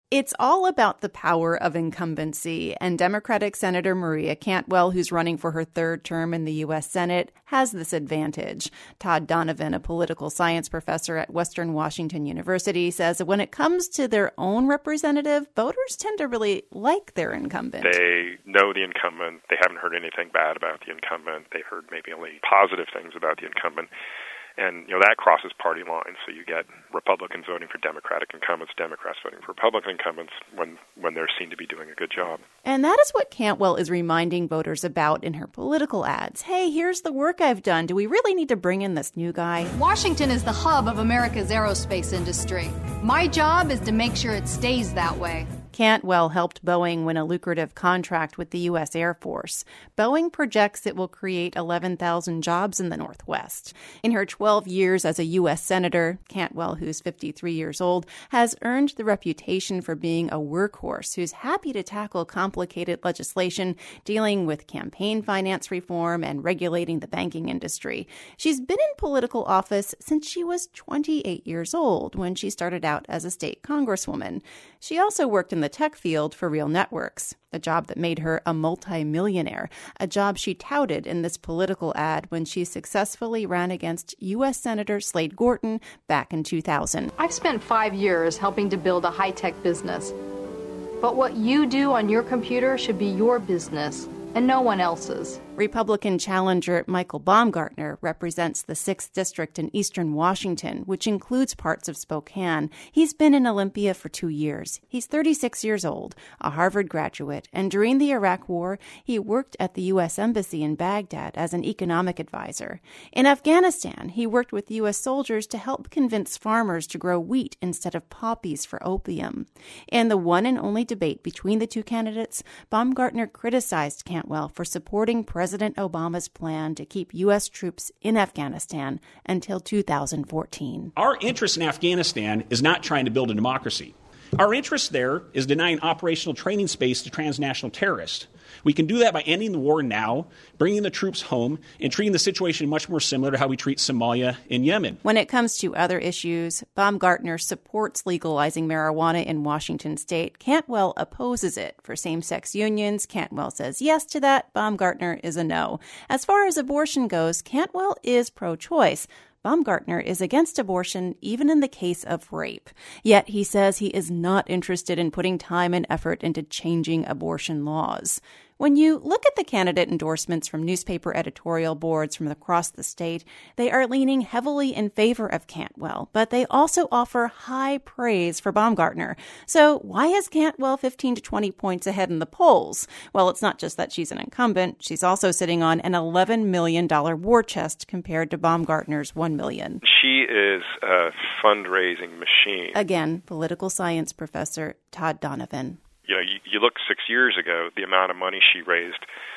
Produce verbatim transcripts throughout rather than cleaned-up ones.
It's all about the power of incumbency, and Democratic Senator Maria Cantwell, who's running for her third term in the U S Senate, has this advantage. Todd Donovan, a political science professor at Western Washington University, says that when it comes to their own representative, voters tend to really like their incumbent. They know the incumbent. They haven't heard anything bad about the incumbent. They heard maybe only positive things about the incumbent. And, you know, that crosses party lines. So you get Republicans voting for Democratic incumbents, Democrats voting for Republican incumbents when, when they're seen to be doing a good job. And that is what Cantwell is reminding voters about in her political ads. Hey, here's the work I've done. Do we really need to bring in this new guy? Washington is the hub of America's aerospace industry. My job is to make sure it stays that way. Cantwell helped Boeing win a lucrative contract with the U S Air Force. Boeing projects it will create eleven thousand jobs in the Northwest. In her twelve years as a U S Senator, Cantwell, who's fifty-three years old, has earned the reputation for being a workhorse who's happy to tackle complicated legislation dealing with campaign finance reform and regulating the banking industry. She's been in political office since she was twenty-eight years old when she started out as a state congresswoman. She also worked in the tech field for Real Networks, a job that made her a multimillionaire, a job she touted in this political ad when she successfully ran against U S Senator Slade Gorton back in two thousand. I've spent five years helping to build a high-tech business. But what you do on your computer should be your business and no one else's. Republican challenger Michael Baumgartner represents the sixth District in eastern Washington, which includes parts of Spokane. He's been in Olympia for two years. He's thirty-six years old, a Harvard graduate, and during the Iraq War, he worked at the U S Embassy in Baghdad as an economic advisor. In Afghanistan, he worked with U S soldiers to help convince farmers to grow wheat instead of poppies for opium. In the one and only debate between the two candidates, Baumgartner criticized Cantwell for supporting President President Obama's plan to keep U S troops in Afghanistan until two thousand fourteen. Our interest in Afghanistan is not trying to build a democracy. Our interest there is denying operational training space to transnational terrorists. We can do that by ending the war now, bringing the troops home, and treating the situation much more similar to how we treat Somalia and Yemen. When it comes to other issues, Baumgartner supports legalizing marijuana in Washington state. Cantwell opposes it. For same-sex unions, Cantwell says yes to that. Baumgartner is a no. As far as abortion goes, Cantwell is pro-choice. Baumgartner is against abortion even in the case of rape. Yet he says he is not interested in putting time and effort into changing abortion laws. When you look at the candidate endorsements from newspaper editorial boards from across the state, they are leaning heavily in favor of Cantwell, but they also offer high praise for Baumgartner. So why is Cantwell fifteen to twenty points ahead in the polls? Well, it's not just that she's an incumbent. She's also sitting on an eleven million dollars war chest compared to Baumgartner's one million dollars. She is a fundraising machine. Again, political science professor Todd Donovan. You know, you, you look six years ago, the amount of money she raised,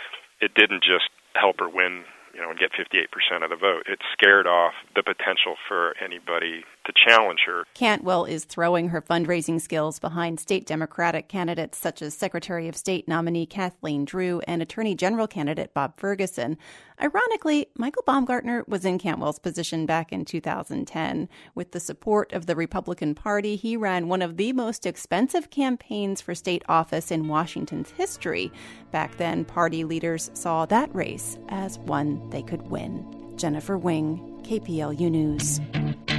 it didn't just help her win, you know, and get fifty-eight percent of the vote. It scared off the potential for anybody to challenge her. Cantwell is throwing her fundraising skills behind state Democratic candidates such as Secretary of State nominee Kathleen Drew and Attorney General candidate Bob Ferguson. Ironically, Michael Baumgartner was in Cantwell's position back in two thousand ten. With the support of the Republican Party, he ran one of the most expensive campaigns for state office in Washington's history. Back then, party leaders saw that race as one they could win. Jennifer Wing, K P L U News.